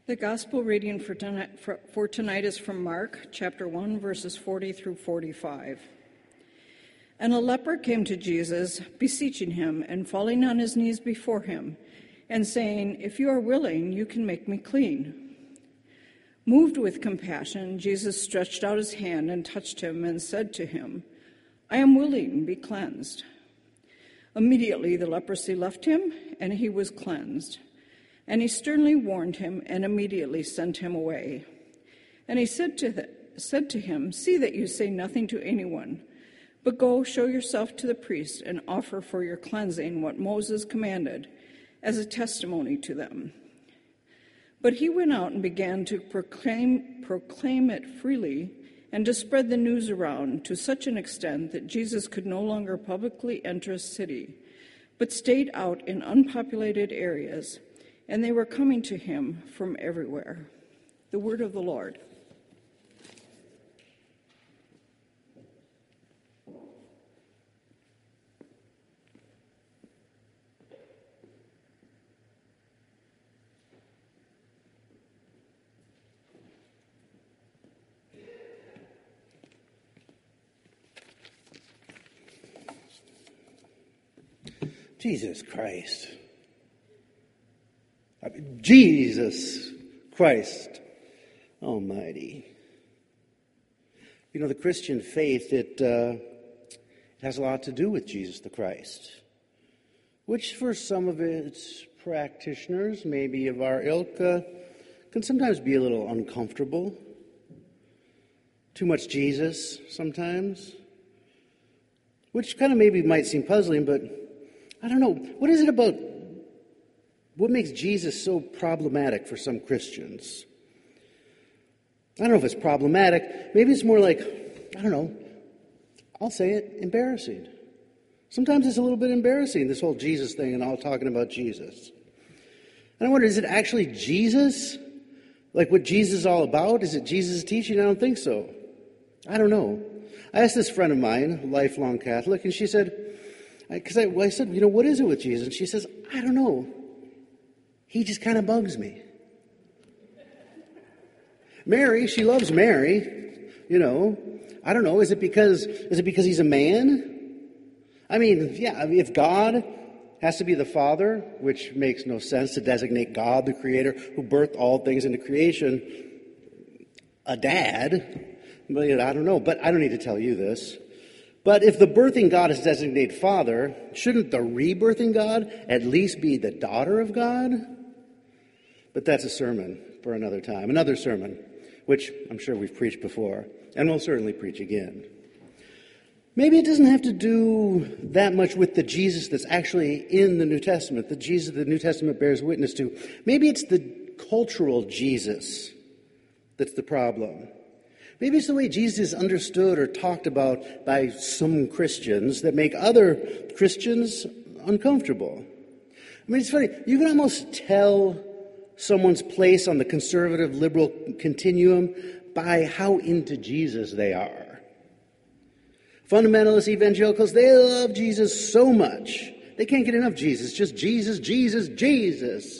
The gospel reading for tonight is from Mark chapter 1, verses 40 through 45. And a leper came to Jesus, beseeching him and falling on his knees before him, and saying, "If you are willing, you can make me clean." Moved with compassion, Jesus stretched out his hand and touched him and said to him, "I am willing, be cleansed." Immediately the leprosy left him, and he was cleansed. And he sternly warned him and immediately sent him away. And he said to him, "See that you say nothing to anyone, but go show yourself to the priest and offer for your cleansing what Moses commanded as a testimony to them." But he went out and began to proclaim it freely and to spread the news around to such an extent that Jesus could no longer publicly enter a city, but stayed out in unpopulated areas, and they were coming to him from everywhere. The word of the Lord. Jesus Christ. Jesus Christ Almighty. You know, the Christian faith, it has a lot to do with Jesus the Christ, which for some of its practitioners, maybe of our ilk, can sometimes be a little uncomfortable. Too much Jesus sometimes, which kind of maybe might seem puzzling, but I don't know. What is it about what makes Jesus so problematic for some Christians? I don't know if it's problematic. Maybe it's more like, I don't know, I'll say it, embarrassing. Sometimes it's a little bit embarrassing, this whole Jesus thing and all talking about Jesus. And I wonder, is it actually Jesus? Like what Jesus is all about? Is it Jesus' teaching? I don't think so. I don't know. I asked this friend of mine, a lifelong Catholic, and she said, because I said, you know, what is it with Jesus? And she says, I don't know. He just kind of bugs me. Mary, she loves Mary, you know. I don't know, is it because he's a man? I mean, yeah, if God has to be the Father, which makes no sense to designate God, the Creator, who birthed all things into creation, a dad, but I don't know, but I don't need to tell you this. But if the birthing God is designated Father, shouldn't the rebirthing God at least be the daughter of God? But that's a sermon for another time, another sermon, which I'm sure we've preached before, and we'll certainly preach again. Maybe it doesn't have to do that much with the Jesus that's actually in the New Testament, the Jesus the New Testament bears witness to. Maybe it's the cultural Jesus that's the problem. Maybe it's the way Jesus is understood or talked about by some Christians that make other Christians uncomfortable. I mean, it's funny. You can almost tell someone's place on the conservative liberal continuum by how into Jesus they are. Fundamentalist evangelicals, they love Jesus so much. They can't get enough Jesus. Just Jesus, Jesus, Jesus.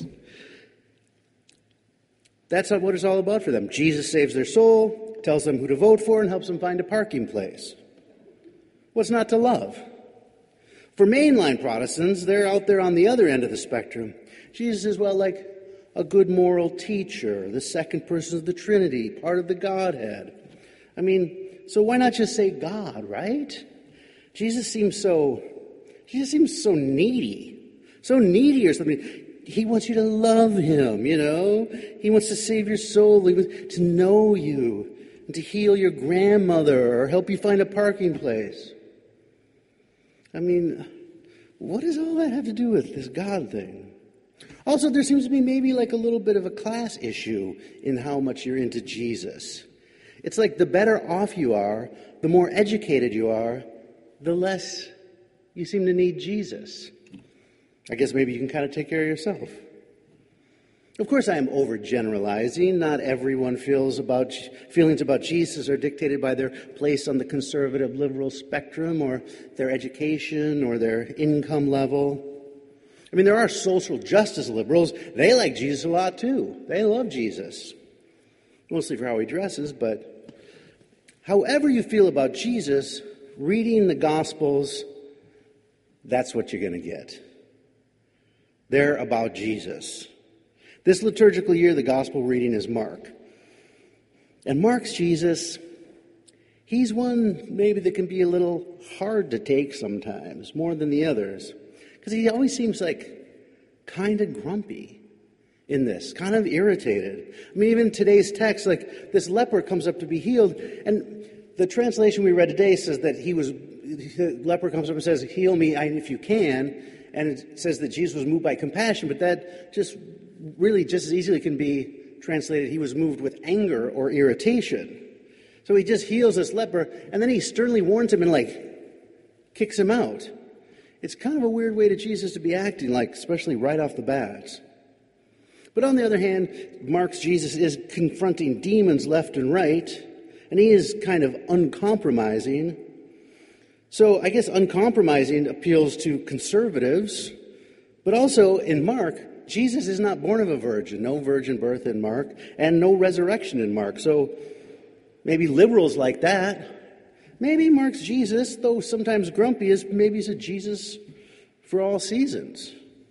That's not what it's all about for them. Jesus saves their soul, tells them who to vote for, and helps them find a parking place. What's not to love? For mainline Protestants, they're out there on the other end of the spectrum. Jesus is, well, like a good moral teacher, the second person of the Trinity, part of the Godhead. I mean, so why not just say God, right? Jesus seems so needy or something. He wants you to love him, you know. He wants to save your soul. He wants to know you and to heal your grandmother or help you find a parking place. I mean, what does all that have to do with this God thing? Also, there seems to be maybe like a little bit of a class issue in how much you're into Jesus. It's like the better off you are, the more educated you are, the less you seem to need Jesus. I guess maybe you can kind of take care of yourself. Of course, I am overgeneralizing. Not everyone feelings about Jesus are dictated by their place on the conservative liberal spectrum or their education or their income level. I mean, there are social justice liberals. They like Jesus a lot, too. They love Jesus. Mostly for how he dresses, but however you feel about Jesus, reading the Gospels, that's what you're going to get. They're about Jesus. This liturgical year, the Gospel reading is Mark. And Mark's Jesus, he's one maybe that can be a little hard to take sometimes, more than the others. Because he always seems like kind of grumpy in this, kind of irritated. I mean, even today's text, like this leper comes up to be healed, and the translation we read today says that the leper comes up and says, "Heal me if you can," and it says that Jesus was moved by compassion, but that just as easily can be translated, he was moved with anger or irritation. So he just heals this leper, and then he sternly warns him and kicks him out. It's kind of a weird way to Jesus to be acting, especially right off the bat. But on the other hand, Mark's Jesus is confronting demons left and right, and he is kind of uncompromising. So I guess uncompromising appeals to conservatives, but also in Mark, Jesus is not born of a virgin, no virgin birth in Mark, and no resurrection in Mark. So maybe liberals like that. Maybe Mark's Jesus, though sometimes grumpy, maybe he's a Jesus for all seasons.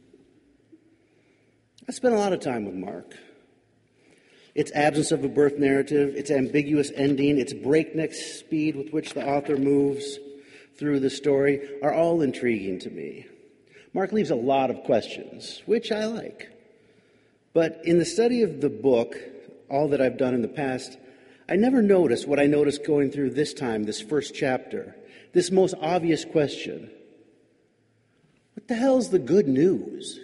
I spent a lot of time with Mark. Its absence of a birth narrative, its ambiguous ending, its breakneck speed with which the author moves through the story are all intriguing to me. Mark leaves a lot of questions, which I like. But in the study of the book, all that I've done in the past, I never noticed what I noticed going through this time, this first chapter, this most obvious question. What the hell's the good news?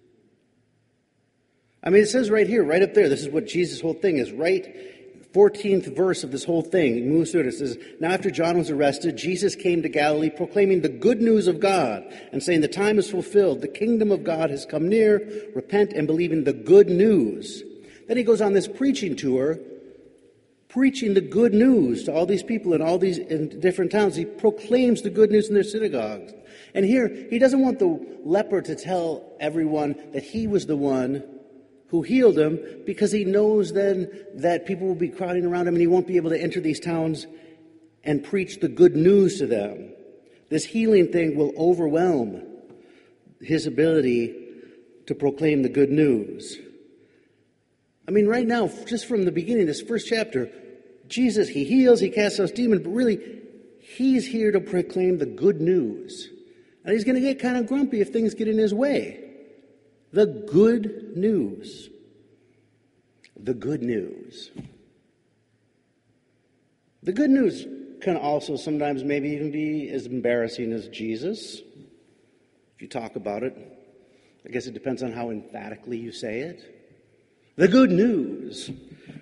I mean, it says right here, right up there, this is what Jesus' whole thing is, right? 14th verse of this whole thing. He moves through it. It says, "Now after John was arrested, Jesus came to Galilee proclaiming the good news of God and saying the time is fulfilled. The kingdom of God has come near. Repent and believe in the good news." Then he goes on this preaching tour, preaching the good news to all these people in different towns. He proclaims the good news in their synagogues. And here, he doesn't want the leper to tell everyone that he was the one who healed him, because he knows then that people will be crowding around him and he won't be able to enter these towns and preach the good news to them. This healing thing will overwhelm his ability to proclaim the good news. I mean, right now, just from the beginning, this first chapter, Jesus, he heals, he casts out demons, but really, he's here to proclaim the good news. And he's going to get kind of grumpy if things get in his way. The good news. The good news. The good news can also sometimes maybe even be as embarrassing as Jesus. If you talk about it, I guess it depends on how emphatically you say it. The good news.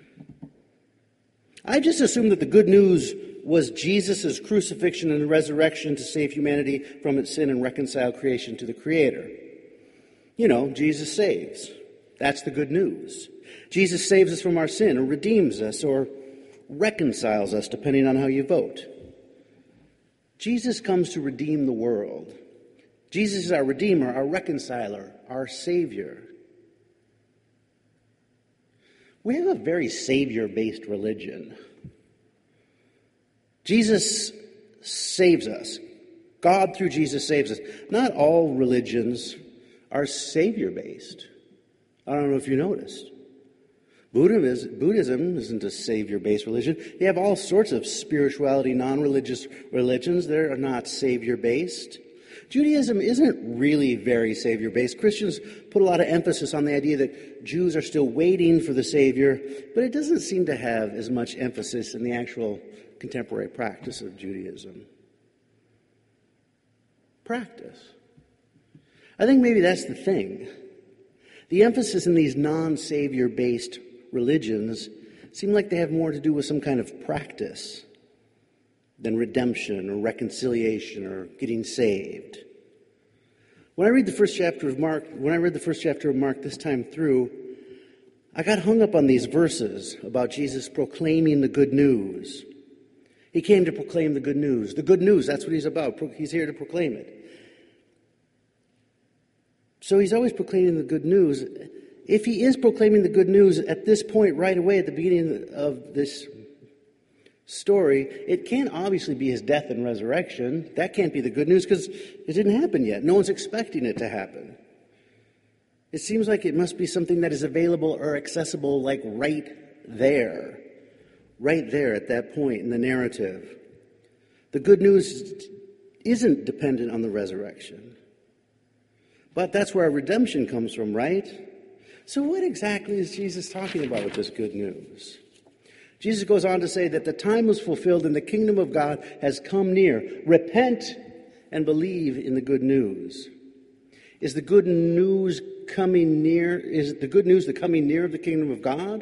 I just assumed that the good news was Jesus' crucifixion and resurrection to save humanity from its sin and reconcile creation to the Creator. You know, Jesus saves. That's the good news. Jesus saves us from our sin, or redeems us, or reconciles us, depending on how you vote. Jesus comes to redeem the world. Jesus is our Redeemer, our Reconciler, our Savior. We have a very Savior-based religion. Jesus saves us. God, through Jesus, saves us. Not all religions are Savior-based. I don't know if you noticed. Buddhism isn't a Savior-based religion. You have all sorts of spirituality, non-religious religions. They're not Savior-based. Judaism isn't really very Savior-based. Christians put a lot of emphasis on the idea that Jews are still waiting for the Savior, but it doesn't seem to have as much emphasis in the actual contemporary practice of Judaism. Practice. I think maybe that's the thing. The emphasis in these non-Savior-based religions seem like they have more to do with some kind of practice than redemption or reconciliation or getting saved. When I read the first chapter of Mark this time through, I got hung up on these verses about Jesus proclaiming the good news. He came to proclaim the good news. The good news, that's what he's about. He's here to proclaim it. So he's always proclaiming the good news. If he is proclaiming the good news at this point right away at the beginning of this story, it can't obviously be his death and resurrection. That can't be the good news because it didn't happen yet. No one's expecting it to happen. It seems like it must be something that is available or accessible like right there at that point in the narrative. The good news isn't dependent on the resurrection. But that's where our redemption comes from, right? So what exactly is Jesus talking about with this good news? Jesus goes on to say that the time was fulfilled and the kingdom of God has come near. Repent and believe in the good news. Is the good news coming near? Is the good news the coming near of the kingdom of God?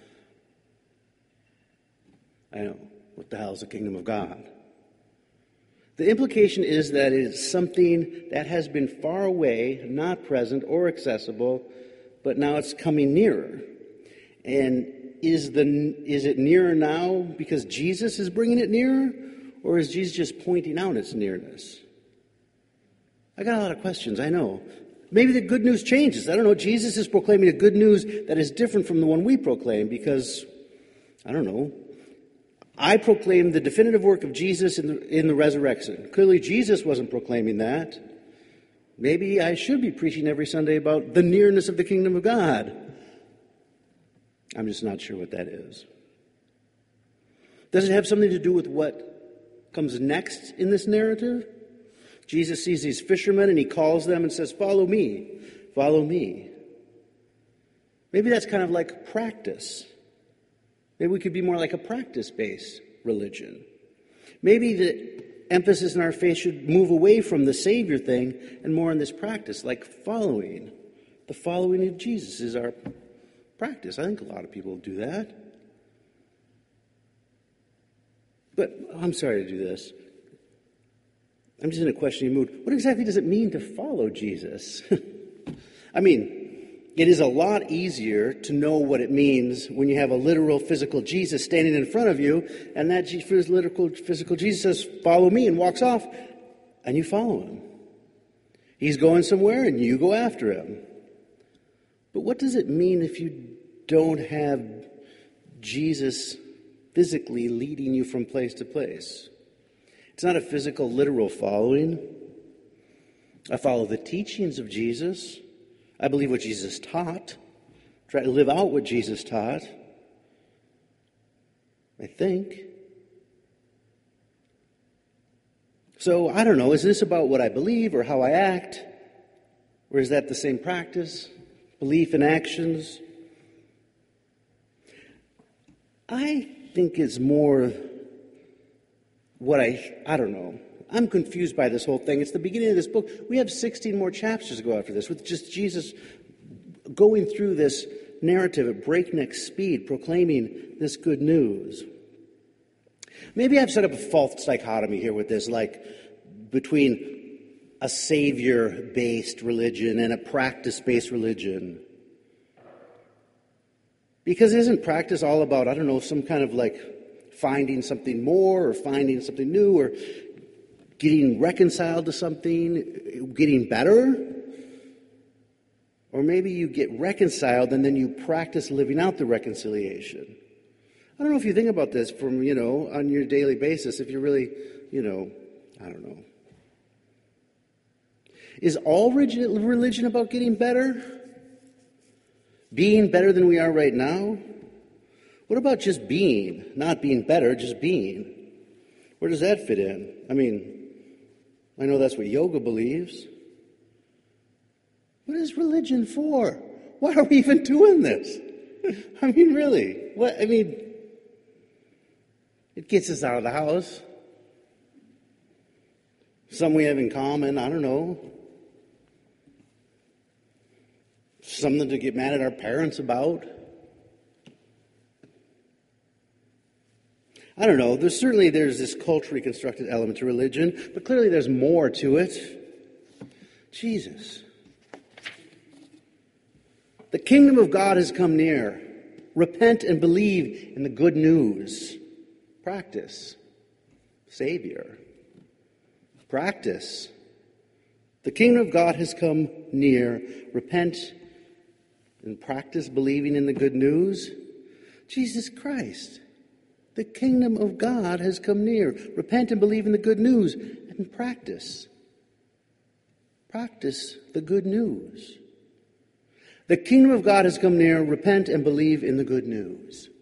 I know. What the hell is the kingdom of God? The implication is that it is something that has been far away, not present or accessible, but now it's coming nearer. And is it nearer now because Jesus is bringing it nearer? Or is Jesus just pointing out its nearness? I got a lot of questions, I know. Maybe the good news changes. I don't know. Jesus is proclaiming a good news that is different from the one we proclaim because, I don't know, I proclaim the definitive work of Jesus in the resurrection. Clearly, Jesus wasn't proclaiming that. Maybe I should be preaching every Sunday about the nearness of the kingdom of God. I'm just not sure what that is. Does it have something to do with what comes next in this narrative? Jesus sees these fishermen and he calls them and says, "Follow me, follow me." Maybe that's kind of like practice. Maybe we could be more like a practice-based religion. Maybe the emphasis in our faith should move away from the Savior thing and more on this practice, like following. The following of Jesus is our practice. I think a lot of people do that. But I'm sorry to do this. I'm just in a questioning mood. What exactly does it mean to follow Jesus? I mean, it is a lot easier to know what it means when you have a literal physical Jesus standing in front of you, and that literal physical Jesus says, "Follow me," and walks off, and you follow him. He's going somewhere, and you go after him. But what does it mean if you don't have Jesus physically leading you from place to place? It's not a physical, literal following. I follow the teachings of Jesus. I believe what Jesus taught. Try to live out what Jesus taught. I think. So, I don't know. Is this about what I believe or how I act? Or is that the same practice? Belief and actions? I think it's more what I don't know. I'm confused by this whole thing. It's the beginning of this book. We have 16 more chapters to go after this, with just Jesus going through this narrative at breakneck speed, proclaiming this good news. Maybe I've set up a false dichotomy here with this, like between a Savior-based religion and a practice-based religion. Because isn't practice all about, I don't know, some kind of like finding something more or finding something new or getting reconciled to something, getting better? Or maybe you get reconciled and then you practice living out the reconciliation. I don't know if you think about this from, on your daily basis, if you really, I don't know. Is all religion about getting better? Being better than we are right now? What about just being? Not being better, just being. Where does that fit in? I mean, I know that's what yoga believes. What is religion for? Why are we even doing this? I mean, really? It gets us out of the house. Some we have in common, I don't know. Something to get mad at our parents about. I don't know. There's this culturally constructed element to religion, but clearly there's more to it. Jesus. The kingdom of God has come near. Repent and believe in the good news. Practice. Savior. Practice. The kingdom of God has come near. Repent and practice believing in the good news. Jesus Christ. The kingdom of God has come near. Repent and believe in the good news and practice. Practice the good news. The kingdom of God has come near. Repent and believe in the good news.